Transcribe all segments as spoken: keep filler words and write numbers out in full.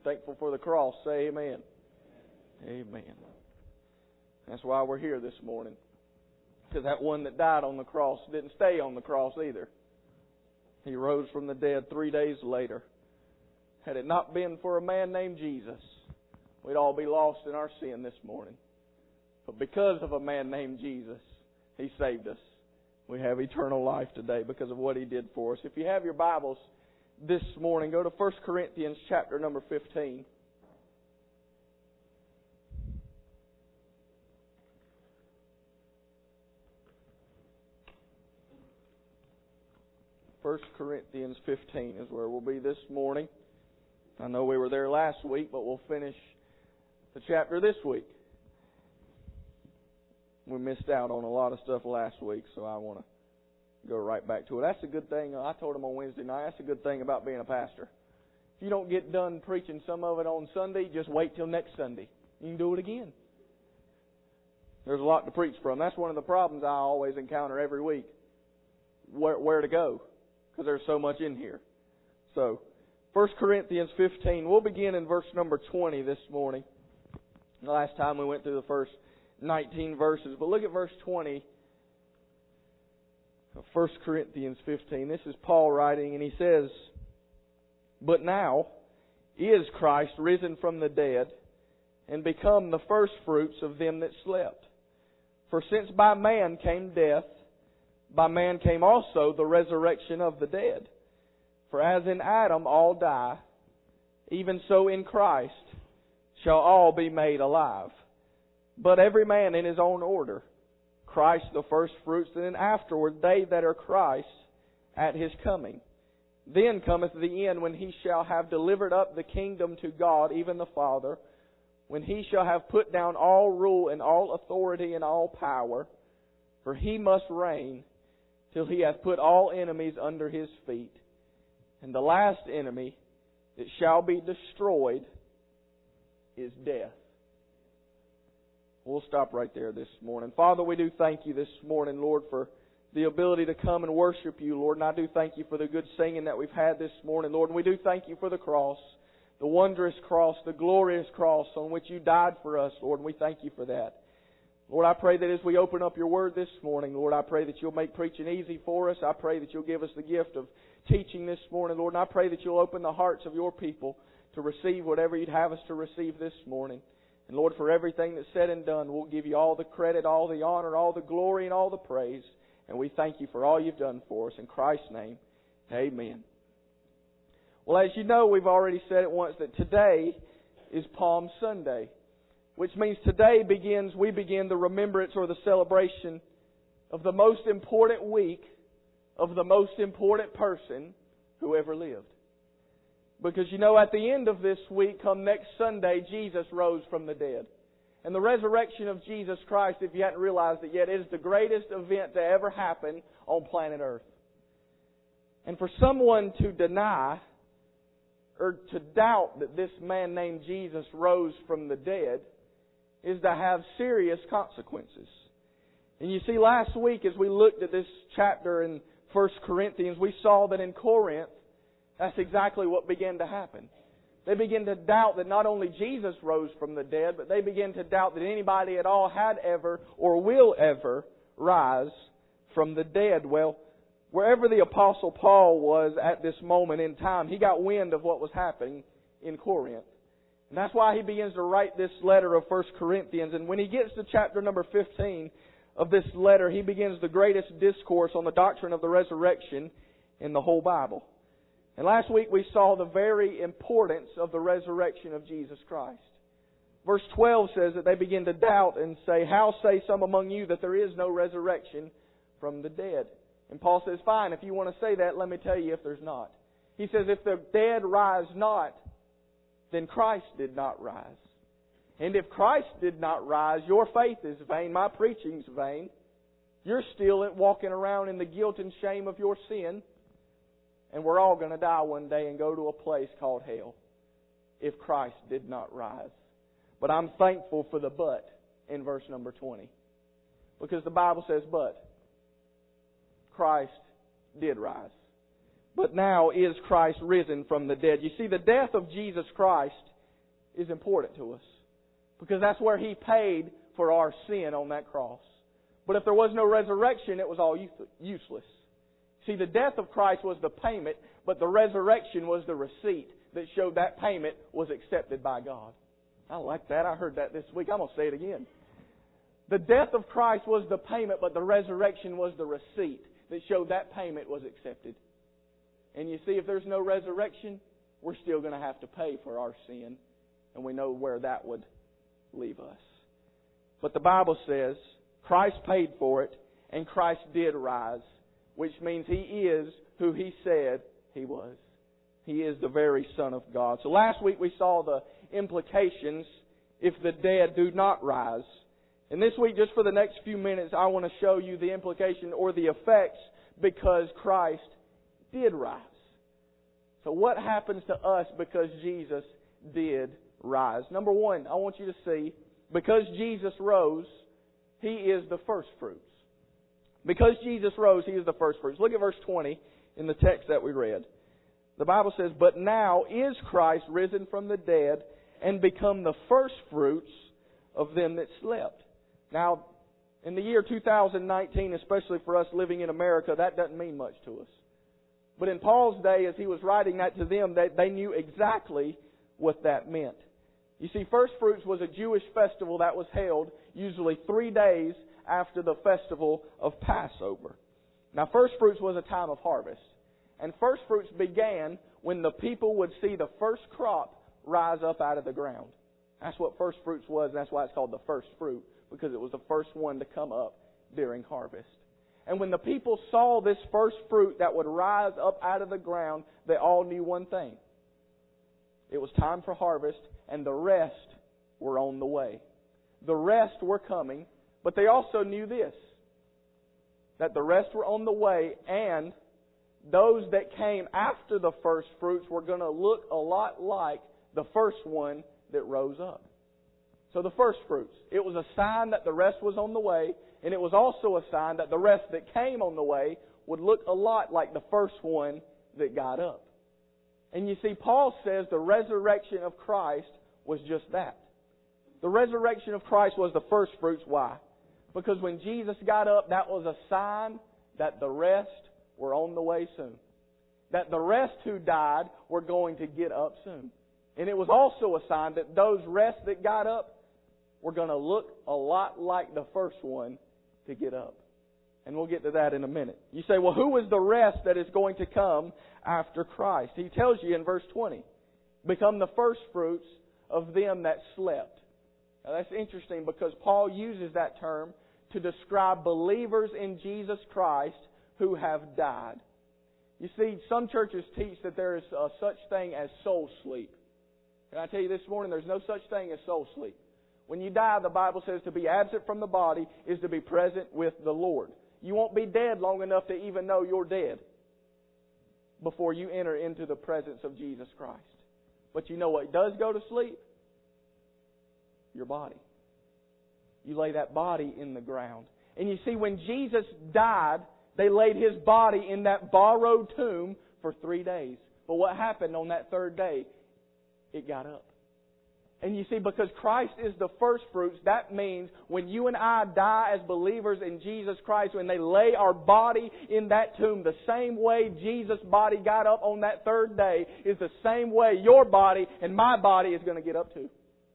thankful for the cross, say amen. Amen. That's why we're here this morning. Because that one that died on the cross didn't stay on the cross either. He rose from the dead three days later. Had it not been for a man named Jesus, we'd all be lost in our sin this morning. But because of a man named Jesus, He saved us. We have eternal life today because of what He did for us. If you have your Bibles this morning, go to First Corinthians chapter number fifteen. First Corinthians fifteen is where we'll be this morning. I know we were there last week, but we'll finish the chapter this week. We missed out on a lot of stuff last week, so I want to go right back to it. That's a good thing. I told them on Wednesday night, that's a good thing about being a pastor. If you don't get done preaching some of it on Sunday, just wait till next Sunday. You can do it again. There's a lot to preach from. That's one of the problems I always encounter every week. Where, where to go, because there's so much in here. So, First Corinthians fifteen, we'll begin in verse number twenty this morning. The last time we went through the first nineteen verses. But look at verse twenty of First Corinthians fifteen. This is Paul writing, and he says, "But now is Christ risen from the dead, and become the firstfruits of them that slept. For since by man came death, by man came also the resurrection of the dead. For as in Adam all die, even so in Christ shall all be made alive. But every man in his own order, Christ the firstfruits, and then afterward they that are Christ's at His coming. Then cometh the end, when He shall have delivered up the kingdom to God, even the Father, when He shall have put down all rule and all authority and all power. For He must reign till He hath put all enemies under His feet. And the last enemy that shall be destroyed is death." We'll stop right there this morning. Father, we do thank You this morning, Lord, for the ability to come and worship You, Lord. And I do thank You for the good singing that we've had this morning, Lord. And we do thank You for the cross, the wondrous cross, the glorious cross on which You died for us, Lord. And we thank You for that. Lord, I pray that as we open up Your Word this morning, Lord, I pray that You'll make preaching easy for us. I pray that You'll give us the gift of teaching this morning, Lord. And I pray that You'll open the hearts of Your people to receive whatever You'd have us to receive this morning. And Lord, for everything that's said and done, we'll give You all the credit, all the honor, all the glory, and all the praise. And we thank You for all You've done for us. In Christ's name, amen. Well, as you know, we've already said it once, that today is Palm Sunday, which means today begins, we begin the remembrance or the celebration of the most important week of the most important person who ever lived. Because, you know, at the end of this week, come next Sunday, Jesus rose from the dead. And the resurrection of Jesus Christ, if you hadn't realized it yet, is the greatest event to ever happen on planet Earth. And for someone to deny or to doubt that this man named Jesus rose from the dead is to have serious consequences. And you see, last week as we looked at this chapter in First Corinthians, we saw that in Corinth, that's exactly what began to happen. They began to doubt that not only Jesus rose from the dead, but they began to doubt that anybody at all had ever or will ever rise from the dead. Well, wherever the Apostle Paul was at this moment in time, he got wind of what was happening in Corinth. And that's why he begins to write this letter of First Corinthians. And when he gets to chapter number fifteen of this letter, he begins the greatest discourse on the doctrine of the resurrection in the whole Bible. And last week we saw the very importance of the resurrection of Jesus Christ. Verse twelve says that they begin to doubt and say, "How say some among you that there is no resurrection from the dead?" And Paul says, "Fine, if you want to say that, let me tell you if there's not." He says, "If the dead rise not, then Christ did not rise. And if Christ did not rise, your faith is vain, my preaching's vain. You're still walking around in the guilt and shame of your sin. And we're all going to die one day and go to a place called hell if Christ did not rise." But I'm thankful for the but in verse number twenty. Because the Bible says, but Christ did rise. But now is Christ risen from the dead. You see, the death of Jesus Christ is important to us. Because that's where He paid for our sin on that cross. But if there was no resurrection, it was all useless. See, the death of Christ was the payment, but the resurrection was the receipt that showed that payment was accepted by God. I like that. I heard that this week. I'm going to say it again. The death of Christ was the payment, but the resurrection was the receipt that showed that payment was accepted. And you see, if there's no resurrection, we're still going to have to pay for our sin. And we know where that would leave us. But the Bible says Christ paid for it, and Christ did rise, which means He is who He said He was. He is the very Son of God. So last week we saw the implications if the dead do not rise. And this week, just for the next few minutes, I want to show you the implication or the effects because Christ did rise. So what happens to us because Jesus did rise? Number one, I want you to see, because Jesus rose, He is the first fruits. Because Jesus rose, He is the first fruits. Look at verse twenty in the text that we read. The Bible says, "But now is Christ risen from the dead and become the first fruits of them that slept." Now, in the year two thousand nineteen, especially for us living in America, that doesn't mean much to us. But in Paul's day, as he was writing that to them, they, they knew exactly what that meant. You see, First Fruits was a Jewish festival that was held usually three days after the festival of Passover. Now, First Fruits was a time of harvest. And First Fruits began when the people would see the first crop rise up out of the ground. That's what First Fruits was, and that's why it's called the first fruit, because it was the first one to come up during harvest. And when the people saw this first fruit that would rise up out of the ground, they all knew one thing. It was time for harvest, and the rest were on the way. The rest were coming, but they also knew this, that the rest were on the way, and those that came after the first fruits were going to look a lot like the first one that rose up. So the first fruits, it was a sign that the rest was on the way, and it was also a sign that the rest that came on the way would look a lot like the first one that got up. And you see, Paul says the resurrection of Christ was just that. The resurrection of Christ was the first fruits. Why? Because when Jesus got up, that was a sign that the rest were on the way soon. That the rest who died were going to get up soon. And it was also a sign that those rest that got up were going to look a lot like the first one to get up. And we'll get to that in a minute. You say, well, who is the rest that is going to come after Christ? He tells you in verse twenty, become the first fruits of them that slept. Now that's interesting because Paul uses that term to describe believers in Jesus Christ who have died. You see, some churches teach that there is a such thing as soul sleep. Can I tell you this morning, there's no such thing as soul sleep. When you die, the Bible says to be absent from the body is to be present with the Lord. You won't be dead long enough to even know you're dead before you enter into the presence of Jesus Christ. But you know what does go to sleep? Your body. You lay that body in the ground. And you see, when Jesus died, they laid His body in that borrowed tomb for three days. But what happened on that third day? It got up. And you see, because Christ is the first fruits, that means when you and I die as believers in Jesus Christ, when they lay our body in that tomb, the same way Jesus' body got up on that third day is the same way your body and my body is going to get up too.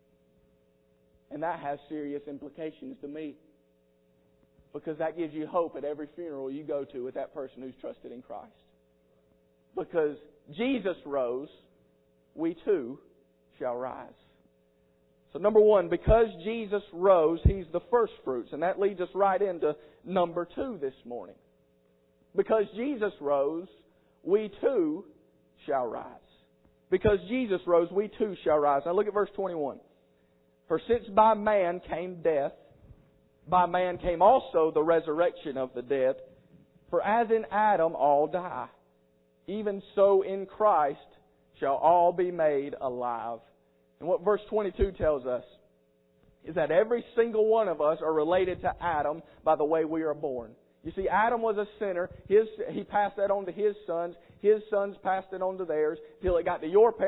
And that has serious implications to me. Because that gives you hope at every funeral you go to with that person who's trusted in Christ. Because Jesus rose, we too shall rise. So number one, because Jesus rose, He's the first fruits. And that leads us right into number two this morning. Because Jesus rose, we too shall rise. Because Jesus rose, we too shall rise. Now look at verse twenty-one. For since by man came death, by man came also the resurrection of the dead. For as in Adam all die, even so in Christ shall all be made alive. And what verse twenty-two tells us is that every single one of us are related to Adam by the way we are born. You see, Adam was a sinner. His, he passed that on to his sons. His sons passed it on to theirs till it got to your parents,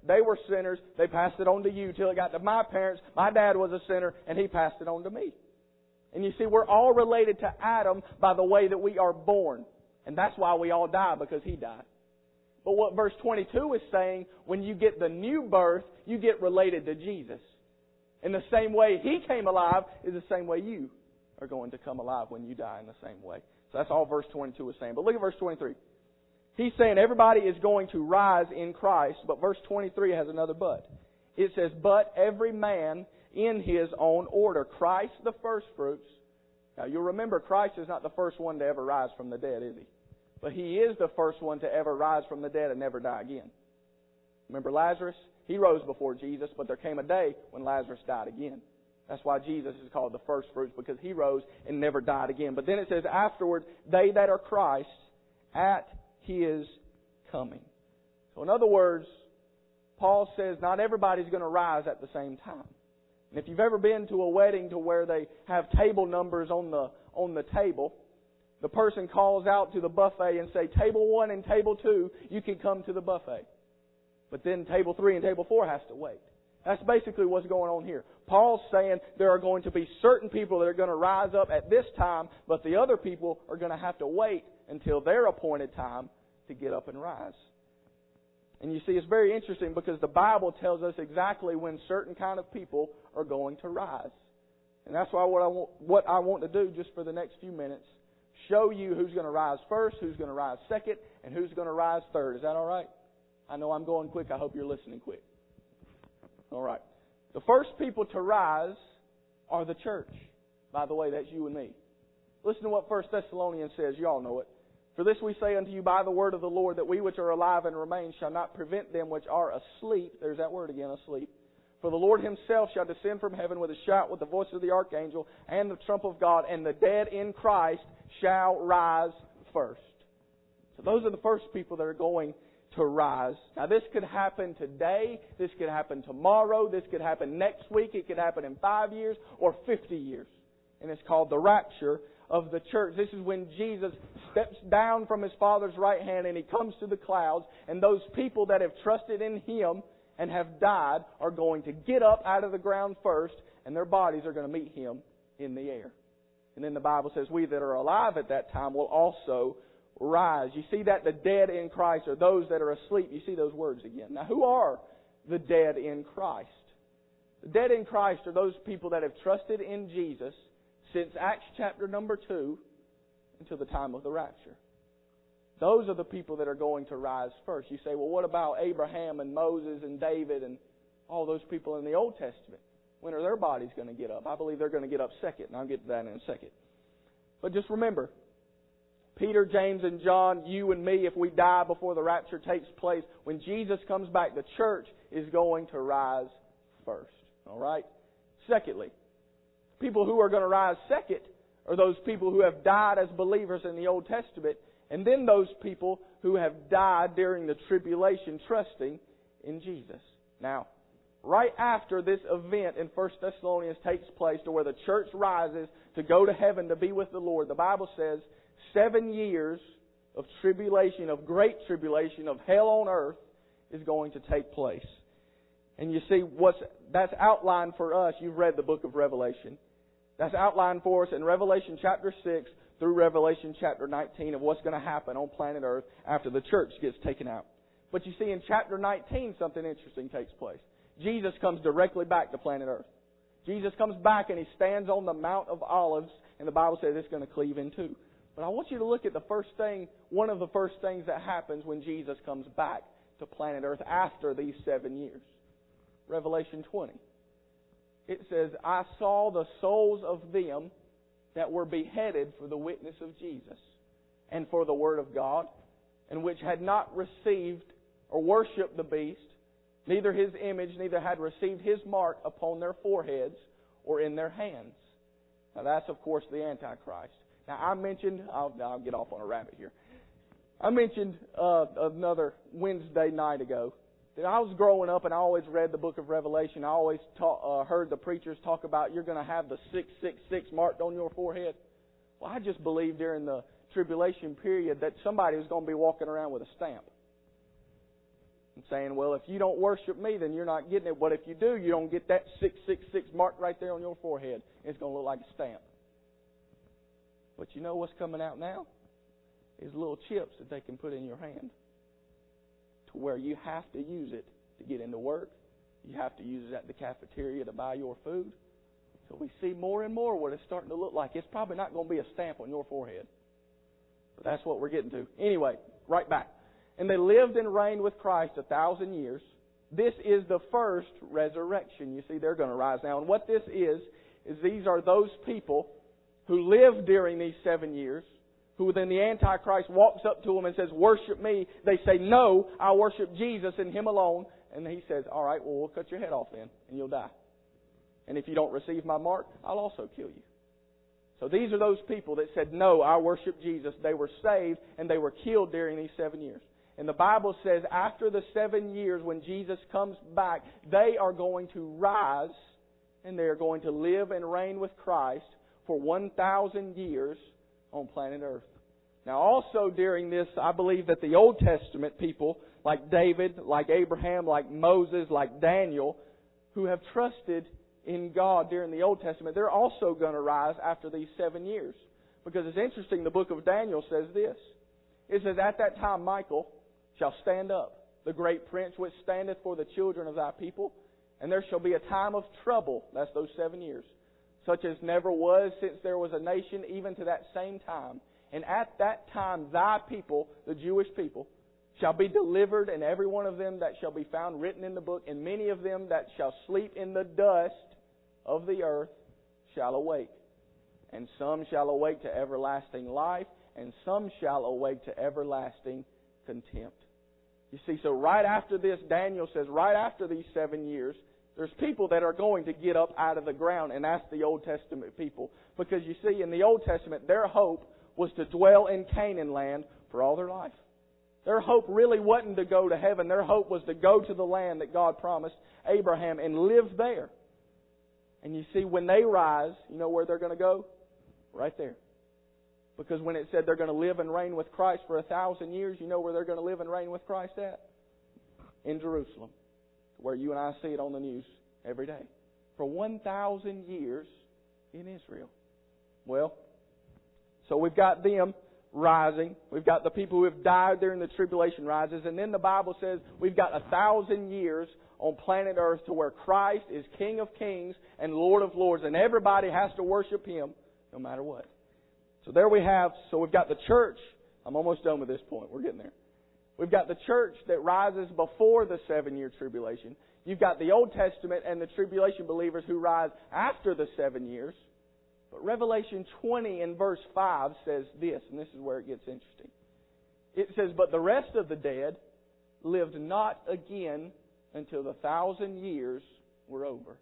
They were sinners. They passed it on to you till it got to my parents. My dad was a sinner, and he passed it on to me. And you see, we're all related to Adam by the way that we are born. And that's why we all die, because he died. But what verse twenty-two is saying, when you get the new birth, you get related to Jesus. In the same way He came alive is the same way you are going to come alive when you die in the same way. So that's all verse twenty-two is saying. But look at verse twenty-three. He's saying everybody is going to rise in Christ, but verse twenty-three has another but. It says, but every man in his own order. Christ the first fruits. Now you'll remember Christ is not the first one to ever rise from the dead, is He? But He is the first one to ever rise from the dead and never die again. Remember Lazarus? He rose before Jesus, but there came a day when Lazarus died again. That's why Jesus is called the first fruits, because He rose and never died again. But then it says, afterward, they that are Christ at His coming. So in other words, Paul says not everybody's going to rise at the same time. And if you've ever been to a wedding to where they have table numbers on the on the table, the person calls out to the buffet and say, table one and table two, you can come to the buffet. But then table three and table four has to wait. That's basically what's going on here. Paul's saying there are going to be certain people that are going to rise up at this time, but the other people are going to have to wait until their appointed time to get up and rise. And you see, it's very interesting because the Bible tells us exactly when certain kind of people are going to rise. And that's why what I want, what I want to do just for the next few minutes, show you who's going to rise first, who's going to rise second, and who's going to rise third. Is that all right? I know I'm going quick. I hope you're listening quick. All right. The first people to rise are the church. By the way, that's you and me. Listen to what First Thessalonians says. You all know it. For this we say unto you by the word of the Lord, that we which are alive and remain shall not prevent them which are asleep. There's that word again, asleep. For the Lord Himself shall descend from heaven with a shout, with the voice of the archangel, and the trump of God, and the dead in Christ shall rise first. So those are the first people that are going to rise. Now this could happen today, this could happen tomorrow, this could happen next week, it could happen in five years or fifty years. And it's called the rapture of the church. This is when Jesus steps down from His Father's right hand and He comes to the clouds, and those people that have trusted in Him and have died are going to get up out of the ground first, and their bodies are going to meet Him in the air. And then the Bible says we that are alive at that time will also rise. You see that the dead in Christ are those that are asleep. You see those words again. Now who are the dead in Christ? The dead in Christ are those people that have trusted in Jesus since Acts chapter number two until the time of the rapture. Those are the people that are going to rise first. You say, well, what about Abraham and Moses and David and all those people in the Old Testament? When are their bodies going to get up? I believe they're going to get up second, and I'll get to that in a second. But just remember, Peter, James, and John, you and me, if we die before the rapture takes place, when Jesus comes back, the church is going to rise first. All right? Secondly, people who are going to rise second are those people who have died as believers in the Old Testament, and then those people who have died during the tribulation trusting in Jesus. Now, right after this event in First Thessalonians takes place to where the church rises to go to heaven to be with the Lord, the Bible says seven years of tribulation, of great tribulation, of hell on earth is going to take place. And you see, what's that's outlined for us. You've read the book of Revelation. That's outlined for us in Revelation chapter six through Revelation chapter nineteen of what's going to happen on planet Earth after the church gets taken out. But you see, in chapter nineteen, something interesting takes place. Jesus comes directly back to planet Earth. Jesus comes back and He stands on the Mount of Olives, and the Bible says it's going to cleave in two. But I want you to look at the first thing, one of the first things that happens when Jesus comes back to planet Earth after these seven years. Revelation twenty. It says, I saw the souls of them that were beheaded for the witness of Jesus and for the word of God, and which had not received or worshipped the beast, neither his image, neither had received his mark upon their foreheads or in their hands. Now that's, of course, the Antichrist. Now I mentioned, I'll, I'll get off on a rabbit here. I mentioned uh, another Wednesday night ago that I was growing up and I always read the book of Revelation. I always ta- uh, heard the preachers talk about you're going to have the six six six marked on your forehead. Well, I just believed during the tribulation period that somebody was going to be walking around with a stamp. and saying, well, if you don't worship me, then you're not getting it. But if you do, you don't get that six six six mark right there on your forehead. It's going to look like a stamp. But you know what's coming out now? Is little chips that they can put in your hand to where you have to use it to get into work. You have to use it at the cafeteria to buy your food. So we see more and more what it's starting to look like. It's probably not going to be a stamp on your forehead. But that's what we're getting to. Anyway, right back. And they lived and reigned with Christ a thousand years. This is the first resurrection. You see, they're going to rise now. And what this is, is these are those people who lived during these seven years, who then the Antichrist walks up to them and says, worship me. They say, no, I worship Jesus and Him alone. And he says, all right, well, we'll cut your head off then, and you'll die. And if you don't receive my mark, I'll also kill you. So these are those people that said, no, I worship Jesus. They were saved, and they were killed during these seven years. And the Bible says after the seven years, when Jesus comes back, they are going to rise, and they are going to live and reign with Christ for one thousand years on planet Earth. Now also during this, I believe that the Old Testament people, like David, like Abraham, like Moses, like Daniel, who have trusted in God during the Old Testament, they're also going to rise after these seven years. Because it's interesting, the book of Daniel says this. It says, at that time Michael shall stand up, the great prince which standeth for the children of thy people, and there shall be a time of trouble, that's those seven years, such as never was since there was a nation, even to that same time. And at that time thy people, the Jewish people, shall be delivered, and every one of them that shall be found written in the book, and many of them that shall sleep in the dust of the earth shall awake. And some shall awake to everlasting life, and some shall awake to everlasting contempt. You see, so right after this, Daniel says, right after these seven years, there's people that are going to get up out of the ground, and that's the Old Testament people. Because you see, in the Old Testament, their hope was to dwell in Canaan land for all their life. Their hope really wasn't to go to heaven. Their hope was to go to the land that God promised Abraham and live there. And you see, when they rise, you know where they're going to go? Right there. Because when it said they're going to live and reign with Christ for a thousand years, you know where they're going to live and reign with Christ at? In Jerusalem. Where you and I see it on the news every day. For one thousand years in Israel. Well, so we've got them rising. We've got the people who have died during the tribulation rises. And then the Bible says we've got a thousand years on planet Earth to where Christ is King of Kings and Lord of Lords. And everybody has to worship Him no matter what. So there we have, so we've got the church. I'm almost done with this point. We're getting there. We've got the church that rises before the seven-year tribulation. You've got the Old Testament and the tribulation believers who rise after the seven years. But Revelation twenty in verse five says this, and this is where it gets interesting. It says, but the rest of the dead lived not again until the thousand years were over.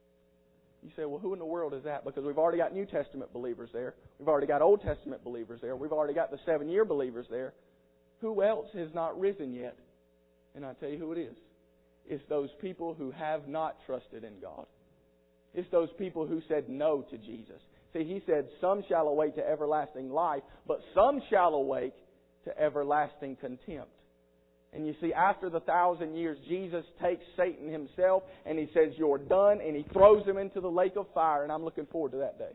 You say, well, who in the world is that? Because we've already got New Testament believers there. We've already got Old Testament believers there. We've already got the seven-year believers there. Who else has not risen yet? And I'll tell you who it is. It's those people who have not trusted in God. It's those people who said no to Jesus. See, He said, some shall awake to everlasting life, but some shall awake to everlasting contempt. And you see, after the thousand years, Jesus takes Satan Himself and He says, you're done, and He throws him into the lake of fire, and I'm looking forward to that day.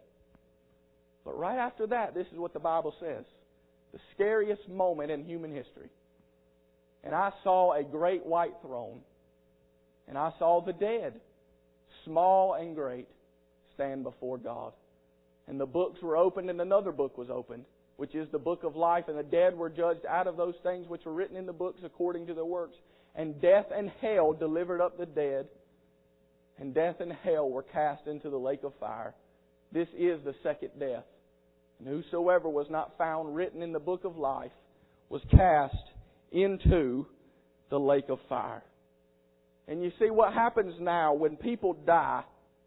But right after that, this is what the Bible says. The scariest moment in human history. And I saw a great white throne, and I saw the dead, small and great, stand before God. And the books were opened, and another book was opened, which is the book of life. And the dead were judged out of those things which were written in the books according to their works. And death and hell delivered up the dead. And death and hell were cast into the lake of fire. This is the second death. And whosoever was not found written in the book of life was cast into the lake of fire. And you see what happens now when people die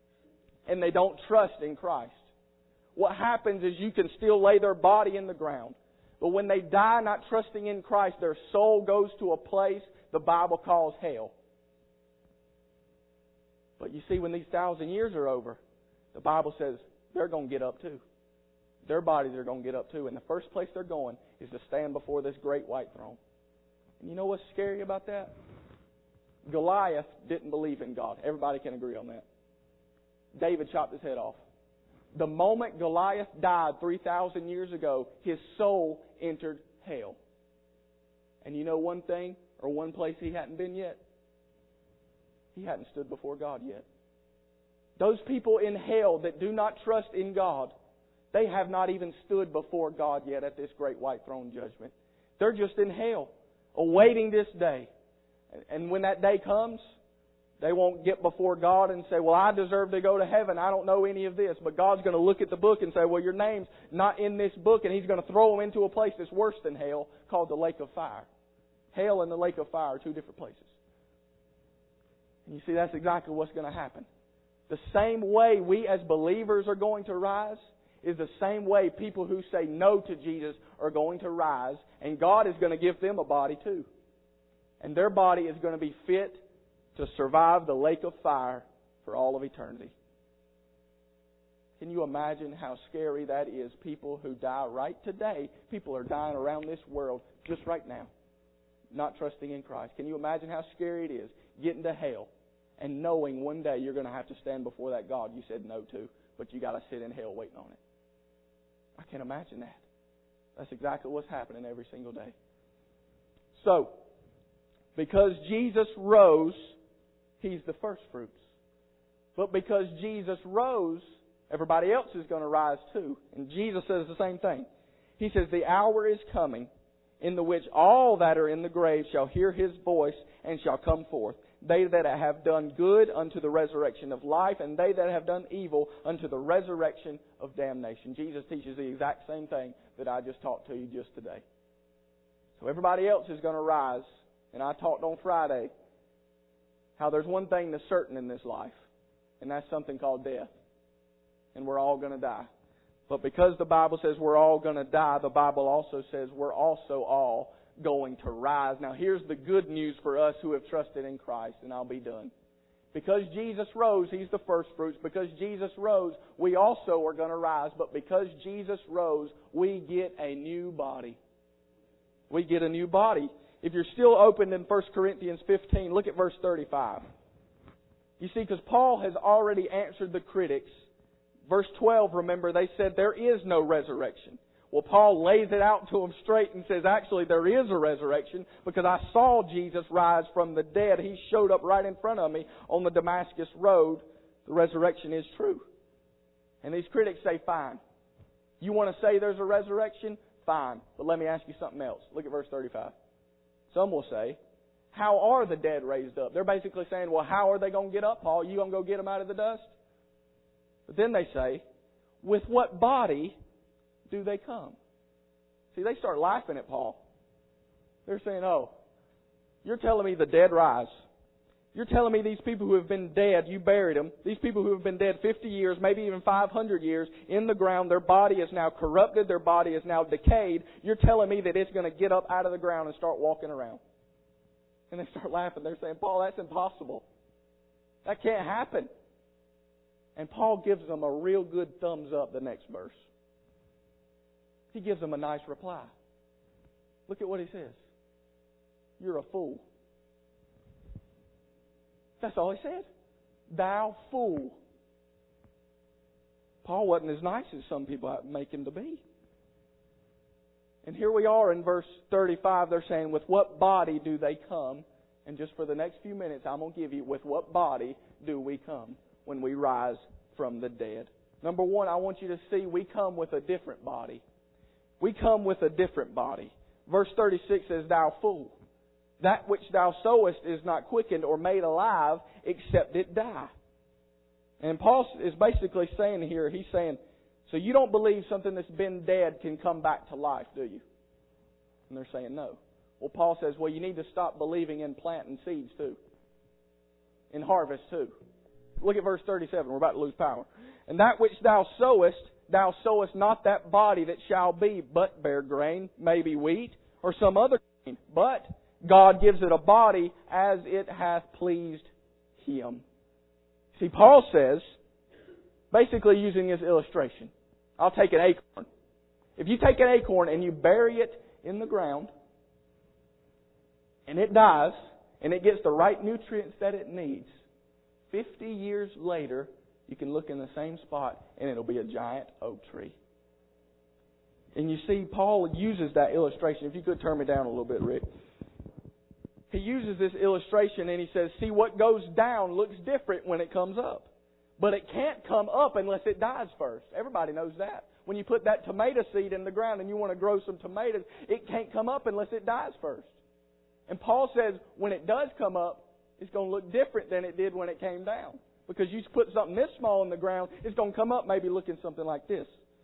and they don't trust in Christ. What happens is you can still lay their body in the ground. But when they die not trusting in Christ, their soul goes to a place the Bible calls hell. But you see, when these thousand years are over, the Bible says they're going to get up too. Their bodies are going to get up too. And the first place they're going is to stand before this great white throne. And you know what's scary about that? Goliath didn't believe in God. Everybody can agree on that. David chopped his head off. The moment Goliath died three thousand years ago, his soul entered hell. And you know one thing, or one place he hadn't been yet? He hadn't stood before God yet. Those people in hell that do not trust in God, they have not even stood before God yet at this great white throne judgment. They're just in hell, awaiting this day. And when that day comes, they won't get before God and say, well, I deserve to go to heaven. I don't know any of this. But God's going to look at the book and say, well, your name's not in this book. And He's going to throw them into a place that's worse than hell, called the lake of fire. Hell and the lake of fire are two different places. And you see, that's exactly what's going to happen. The same way we as believers are going to rise is the same way people who say no to Jesus are going to rise. And God is going to give them a body too. And their body is going to be fit to survive the lake of fire for all of eternity. Can you imagine how scary that is? People who die right today, people are dying around this world just right now, not trusting in Christ. Can you imagine how scary it is getting to hell and knowing one day you're going to have to stand before that God you said no to, but you got to sit in hell waiting on it? I can't imagine that. That's exactly what's happening every single day. So, because Jesus rose, He's the first fruits. But because Jesus rose, everybody else is going to rise too. And Jesus says the same thing. He says, the hour is coming in the which all that are in the grave shall hear His voice and shall come forth. They that have done good unto the resurrection of life, and they that have done evil unto the resurrection of damnation. Jesus teaches the exact same thing that I just taught to you just today. So everybody else is going to rise. And I talked on Friday how there's one thing that's certain in this life, and that's something called death. And we're all going to die. But because the Bible says we're all going to die, the Bible also says we're also all going to rise. Now here's the good news for us who have trusted in Christ, and I'll be done. Because Jesus rose, He's the first fruits. Because Jesus rose, we also are going to rise. But because Jesus rose, we get a new body. We get a new body. If you're still open in First Corinthians fifteen, look at verse thirty-five. You see, because Paul has already answered the critics. Verse twelve, remember, they said there is no resurrection. Well, Paul lays it out to them straight and says, actually, there is a resurrection because I saw Jesus rise from the dead. He showed up right in front of me on the Damascus road. The resurrection is true. And these critics say, fine. You want to say there's a resurrection? Fine. But let me ask you something else. Look at verse thirty-five. Some will say, how are the dead raised up? They're basically saying, well, how are they going to get up, Paul? You going to go get them out of the dust? But then they say, with what body do they come? See, they start laughing at Paul. They're saying, oh, you're telling me the dead rise. You're telling me these people who have been dead, you buried them. These people who have been dead fifty years, maybe even five hundred years in the ground, their body is now corrupted, their body is now decayed. You're telling me that it's going to get up out of the ground and start walking around. And they start laughing. They're saying, Paul, that's impossible. That can't happen. And Paul gives them a real good thumbs up the next verse. He gives them a nice reply. Look at what he says. You're a fool. That's all he said. Thou fool. Paul wasn't as nice as some people make him to be. And here we are in verse thirty-five. They're saying, with what body do they come? And just for the next few minutes, I'm going to give you, with what body do we come when we rise from the dead? Number one, I want you to see we come with a different body. We come with a different body. Verse thirty-six says, thou fool. That which thou sowest is not quickened or made alive, except it die. And Paul is basically saying here, he's saying, so you don't believe something that's been dead can come back to life, do you? And they're saying no. Well, Paul says, well, you need to stop believing in planting seeds too. In harvest too. Look at verse thirty-seven. We're about to lose power. And that which thou sowest, thou sowest not that body that shall be, but bear grain, maybe wheat, or some other grain. But God gives it a body as it hath pleased Him. See, Paul says, basically using his illustration, I'll take an acorn. If you take an acorn and you bury it in the ground, and it dies, and it gets the right nutrients that it needs, fifty years later, you can look in the same spot and it'll be a giant oak tree. And you see, Paul uses that illustration. If you could turn me down a little bit, Rick. He uses this illustration and he says, see, what goes down looks different when it comes up. But it can't come up unless it dies first. Everybody knows that. When you put that tomato seed in the ground and you want to grow some tomatoes, it can't come up unless it dies first. And Paul says when it does come up, it's going to look different than it did when it came down. Because you put something this small in the ground, it's going to come up maybe looking something like this.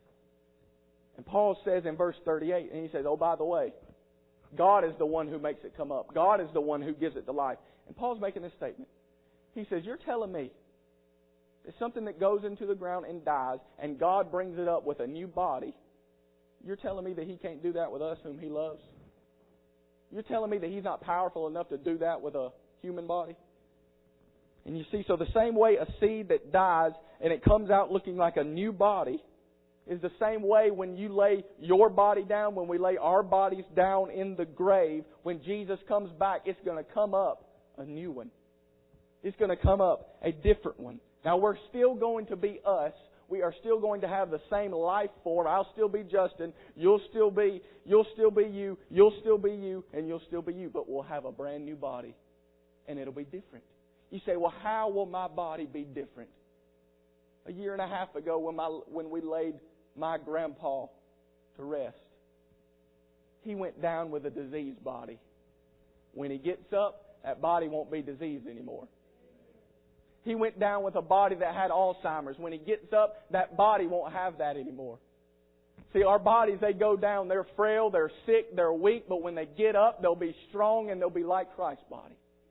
And Paul says in verse thirty-eight, and he says, oh, by the way, God is the one who makes it come up. God is the one who gives it to life. And Paul's making this statement. He says, you're telling me it's something that goes into the ground and dies, and God brings it up with a new body. You're telling me that He can't do that with us whom He loves? You're telling me that He's not powerful enough to do that with a human body? And you see, so the same way a seed that dies and it comes out looking like a new body is the same way when you lay your body down, when we lay our bodies down in the grave, when Jesus comes back, it's going to come up a new one. It's going to come up a different one. Now, we're still going to be us. We are still going to have the same life form. I'll still be Justin. You'll still be, you'll still be you. You'll still be you. And you'll still be you. But we'll have a brand new body. And it'll be different. You say, well, how will my body be different? A year and a half ago when my when we laid my grandpa to rest, he went down with a diseased body. When he gets up, that body won't be diseased anymore. He went down with a body that had Alzheimer's. When he gets up, that body won't have that anymore. See, our bodies, they go down. They're frail, they're sick, they're weak, but when they get up, they'll be strong and they'll be like Christ's body.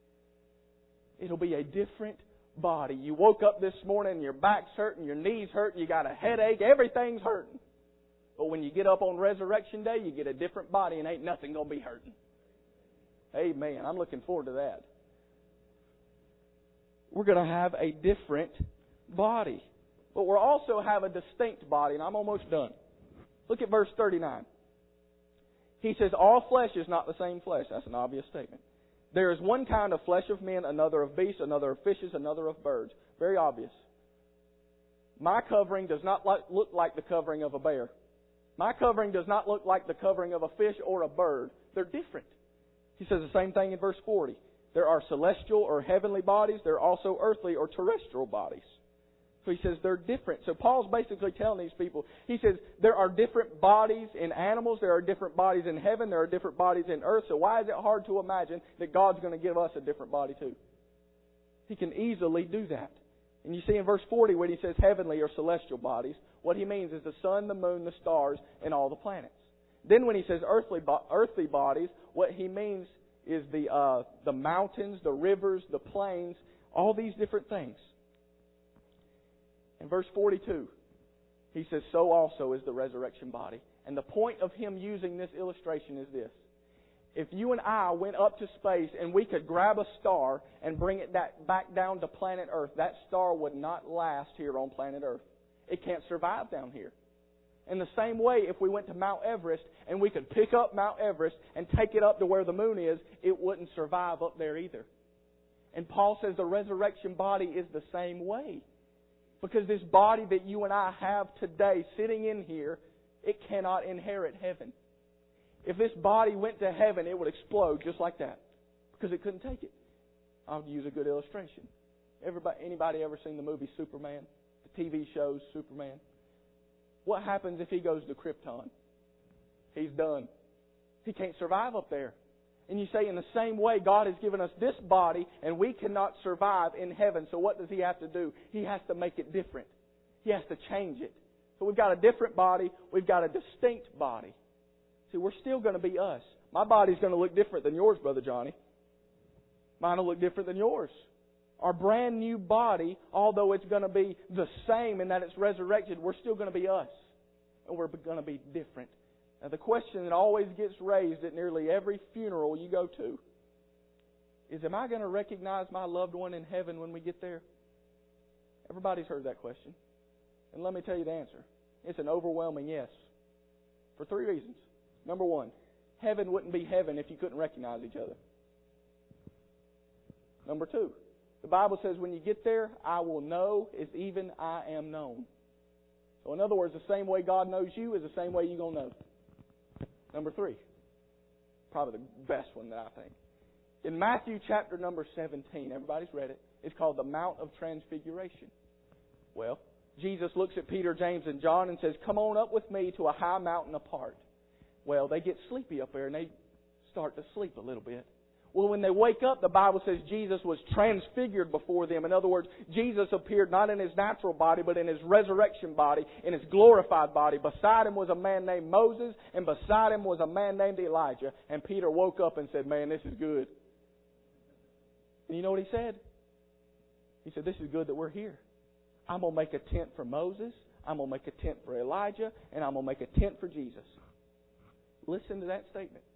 It'll be a different body. You woke up this morning and your back's hurting, your knees hurting, you got a headache, everything's hurting. But when you get up on Resurrection Day, you get a different body and ain't nothing going to be hurting. Amen. I'm looking forward to that. We're going to have a different body. But we'll also have a distinct body, and I'm almost done. Look at verse thirty-nine. He says, all flesh is not the same flesh. That's an obvious statement. There is one kind of flesh of men, another of beasts, another of fishes, another of birds. Very obvious. My covering does not look like the covering of a bear. My covering does not look like the covering of a fish or a bird. They're different. He says the same thing in verse forty. There are celestial or heavenly bodies. There are also earthly or terrestrial bodies. So he says they're different. So Paul's basically telling these people, he says there are different bodies in animals, there are different bodies in heaven, there are different bodies in earth. So why is it hard to imagine that God's going to give us a different body too? He can easily do that. And you see in verse forty when he says heavenly or celestial bodies, what he means is the sun, the moon, the stars, and all the planets. Then when he says earthly earthly bodies, what he means is the uh, the mountains, the rivers, the plains, all these different things. In verse forty-two, he says, so also is the resurrection body. And the point of him using this illustration is this. If you and I went up to space and we could grab a star and bring it back down to planet Earth, that star would not last here on planet Earth. It can't survive down here. In the same way, if we went to Mount Everest and we could pick up Mount Everest and take it up to where the moon is, it wouldn't survive up there either. And Paul says the resurrection body is the same way. Because this body that you and I have today sitting in here, it cannot inherit heaven. If this body went to heaven, it would explode just like that. Because it couldn't take it. I'll use a good illustration. Everybody, anybody ever seen the movie Superman? The T V shows Superman? What happens if he goes to Krypton? He's done. He can't survive up there. And you say in the same way, God has given us this body and we cannot survive in heaven. So what does He have to do? He has to make it different. He has to change it. So we've got a different body. We've got a distinct body. See, we're still going to be us. My body's going to look different than yours, Brother Johnny. Mine will look different than yours. Our brand new body, although it's going to be the same in that it's resurrected, we're still going to be us. And we're going to be different. Now, the question that always gets raised at nearly every funeral you go to is, am I going to recognize my loved one in heaven when we get there? Everybody's heard that question. And let me tell you the answer. It's an overwhelming yes. For three reasons. Number one, heaven wouldn't be heaven if you couldn't recognize each other. Number two, the Bible says when you get there, I will know as even I am known. So in other words, the same way God knows you is the same way you're going to know. Number three, probably the best one that I think. In Matthew chapter number seventeen, everybody's read it, it's called the Mount of Transfiguration. Well, Jesus looks at Peter, James, and John and says, come on up with me to a high mountain apart. Well, they get sleepy up there and they start to sleep a little bit. Well, when they wake up, the Bible says Jesus was transfigured before them. In other words, Jesus appeared not in His natural body, but in His resurrection body, in His glorified body. Beside Him was a man named Moses, and beside Him was a man named Elijah. And Peter woke up and said, man, this is good. And you know what he said? He said, this is good that we're here. I'm going to make a tent for Moses, I'm going to make a tent for Elijah, and I'm going to make a tent for Jesus. Listen to that statement.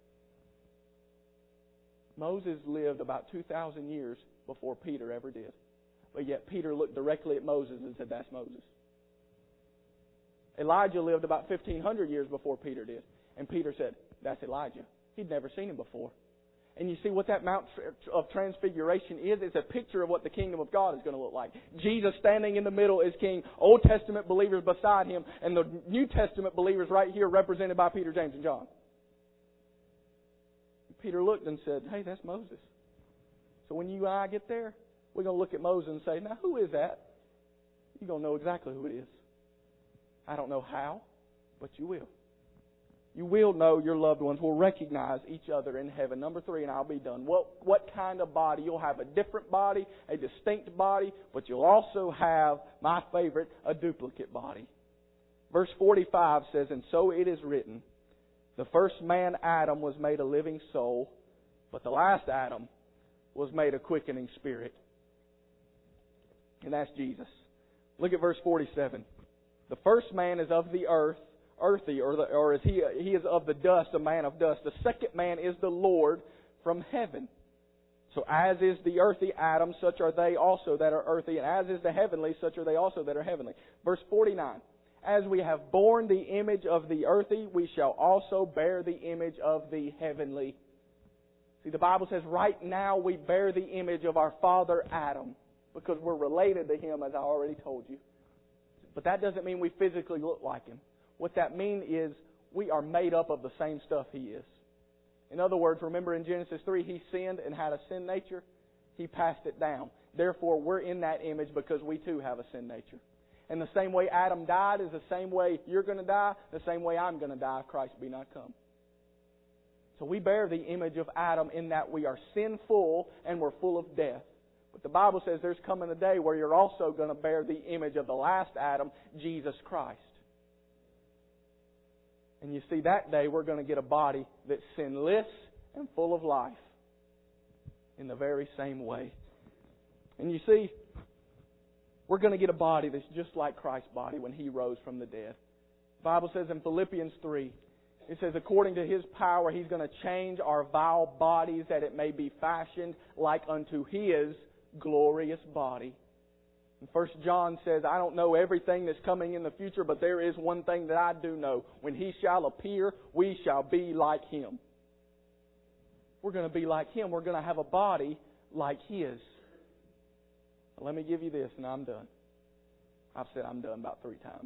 Moses lived about two thousand years before Peter ever did. But yet Peter looked directly at Moses and said, that's Moses. Elijah lived about fifteen hundred years before Peter did. And Peter said, that's Elijah. He'd never seen him before. And you see what that Mount of Transfiguration is? It's a picture of what the kingdom of God is going to look like. Jesus standing in the middle as king, Old Testament believers beside Him, and the New Testament believers right here represented by Peter, James, and John. Peter looked and said, hey, that's Moses. So when you and I get there, we're going to look at Moses and say, now who is that? You're going to know exactly who it is. I don't know how, but you will. You will know your loved ones will recognize each other in heaven. Number three, and I'll be done. What, what kind of body? You'll have a different body, a distinct body, but you'll also have, my favorite, a duplicate body. Verse forty-five says, and so it is written, the first man, Adam, was made a living soul, but the last Adam was made a quickening spirit. And that's Jesus. Look at verse forty-seven. The first man is of the earth, earthy, or, the, or is he, he is of the dust, a man of dust. The second man is the Lord from heaven. So as is the earthy Adam, such are they also that are earthy, and as is the heavenly, such are they also that are heavenly. Verse forty-nine. As we have borne the image of the earthy, we shall also bear the image of the heavenly. See, the Bible says right now we bear the image of our father Adam because we're related to him, as I already told you. But that doesn't mean we physically look like him. What that means is we are made up of the same stuff he is. In other words, remember in Genesis three, he sinned and had a sin nature. He passed it down. Therefore, we're in that image because we too have a sin nature. And the same way Adam died is the same way you're going to die, the same way I'm going to die if Christ be not come. So we bear the image of Adam in that we are sinful and we're full of death. But the Bible says there's coming a day where you're also going to bear the image of the last Adam, Jesus Christ. And you see, that day we're going to get a body that's sinless and full of life in the very same way. And you see, we're going to get a body that's just like Christ's body when He rose from the dead. The Bible says in Philippians three, it says, according to His power, He's going to change our vile bodies that it may be fashioned like unto His glorious body. And First John says, I don't know everything that's coming in the future, but there is one thing that I do know. When He shall appear, we shall be like Him. We're going to be like Him. We're going to have a body like His. Let me give you this, and I'm done. I've said I'm done about three times.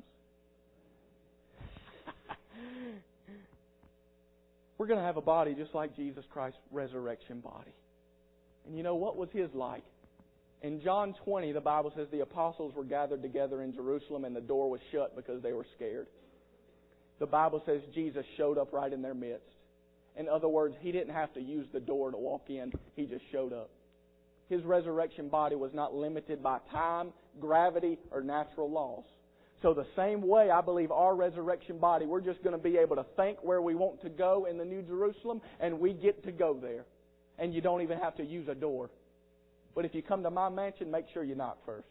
We're going to have a body just like Jesus Christ's resurrection body. And you know, what was His like? In John twenty, the Bible says the apostles were gathered together in Jerusalem and the door was shut because they were scared. The Bible says Jesus showed up right in their midst. In other words, He didn't have to use the door to walk in. He just showed up. His resurrection body was not limited by time, gravity, or natural laws. So the same way, I believe our resurrection body, we're just going to be able to think where we want to go in the New Jerusalem, and we get to go there. And you don't even have to use a door. But if you come to my mansion, make sure you knock first.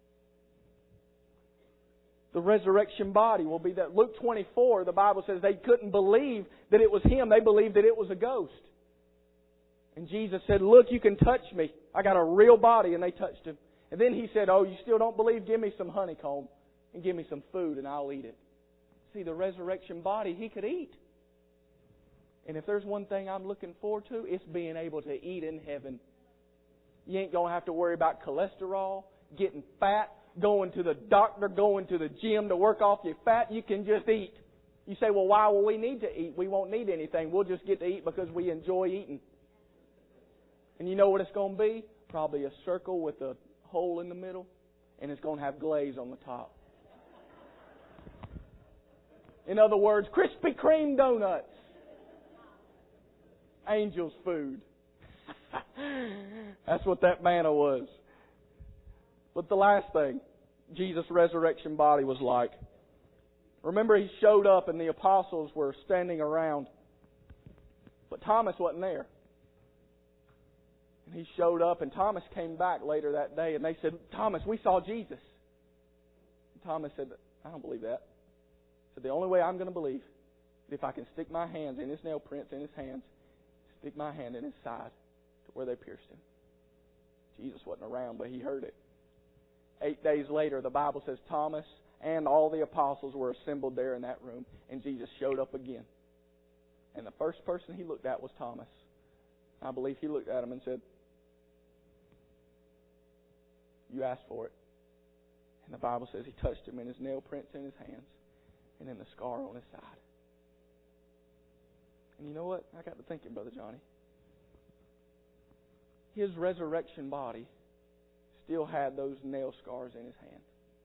The resurrection body will be that. Luke twenty-four, the Bible says they couldn't believe that it was Him. They believed that it was a ghost. And Jesus said, look, you can touch me. I got a real body. And they touched Him. And then He said, oh, you still don't believe? Give me some honeycomb and give me some food and I'll eat it. See, the resurrection body, He could eat. And if there's one thing I'm looking forward to, it's being able to eat in heaven. You ain't going to have to worry about cholesterol, getting fat, going to the doctor, going to the gym to work off your fat. You can just eat. You say, well, why will we need to eat? We won't need anything. We'll just get to eat because we enjoy eating. And you know what it's going to be? Probably a circle with a hole in the middle, and it's going to have glaze on the top. In other words, Krispy Kreme donuts. Angel's food. That's what that manna was. But the last thing, Jesus' resurrection body was like. Remember, He showed up and the apostles were standing around. But Thomas wasn't there. And He showed up, and Thomas came back later that day, and they said, Thomas, we saw Jesus. And Thomas said, I don't believe that. He said, the only way I'm going to believe is if I can stick my hands in His nail prints in His hands, stick my hand in His side to where they pierced Him. Jesus wasn't around, but He heard it. Eight days later, the Bible says Thomas and all the apostles were assembled there in that room, and Jesus showed up again. And the first person He looked at was Thomas. I believe He looked at him and said, you asked for it. And the Bible says He touched him in His nail prints in His hands and in the scar on His side. And you know what? I got to thinking, Brother Johnny. His resurrection body still had those nail scars in His hand.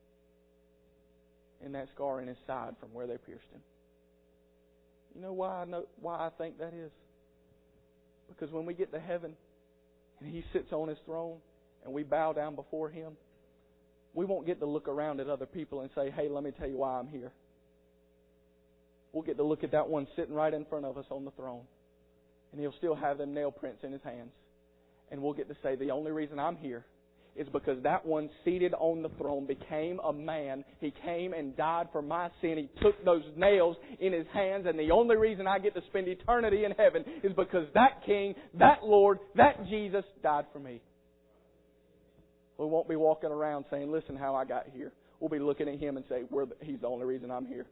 And that scar in His side from where they pierced Him. You know why I know why I think that is? Because when we get to heaven and He sits on His throne and we bow down before Him, we won't get to look around at other people and say, hey, let me tell you why I'm here. We'll get to look at that one sitting right in front of us on the throne. And He'll still have them nail prints in His hands. And we'll get to say, the only reason I'm here is because that one seated on the throne became a man. He came and died for my sin. He took those nails in His hands. And the only reason I get to spend eternity in heaven is because that King, that Lord, that Jesus died for me. We won't be walking around saying, listen how I got here. We'll be looking at Him and say, We're the, He's the only reason I'm here.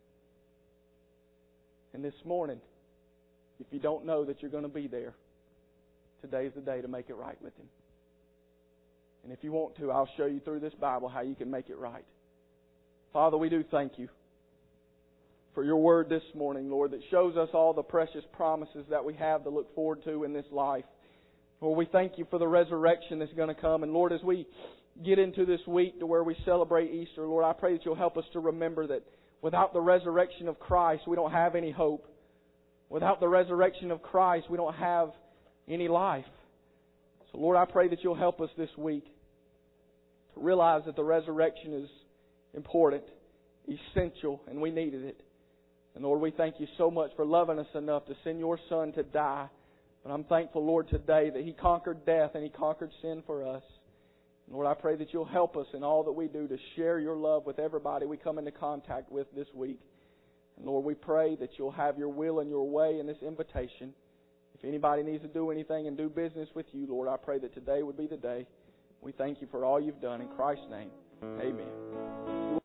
And this morning, if you don't know that you're going to be there, today's the day to make it right with Him. And if you want to, I'll show you through this Bible how you can make it right. Father, we do thank You for Your Word this morning, Lord, that shows us all the precious promises that we have to look forward to in this life. Lord, we thank You for the resurrection that's going to come. And Lord, as we get into this week to where we celebrate Easter, Lord, I pray that You'll help us to remember that without the resurrection of Christ, we don't have any hope. Without the resurrection of Christ, we don't have any life. So, Lord, I pray that You'll help us this week to realize that the resurrection is important, essential, and we needed it. And, Lord, we thank You so much for loving us enough to send Your Son to die. But I'm thankful, Lord, today that He conquered death and He conquered sin for us. And Lord, I pray that You'll help us in all that we do to share Your love with everybody we come into contact with this week. And Lord, we pray that You'll have Your will and Your way in this invitation. If anybody needs to do anything and do business with You, Lord, I pray that today would be the day. We thank You for all You've done. In Christ's name, amen.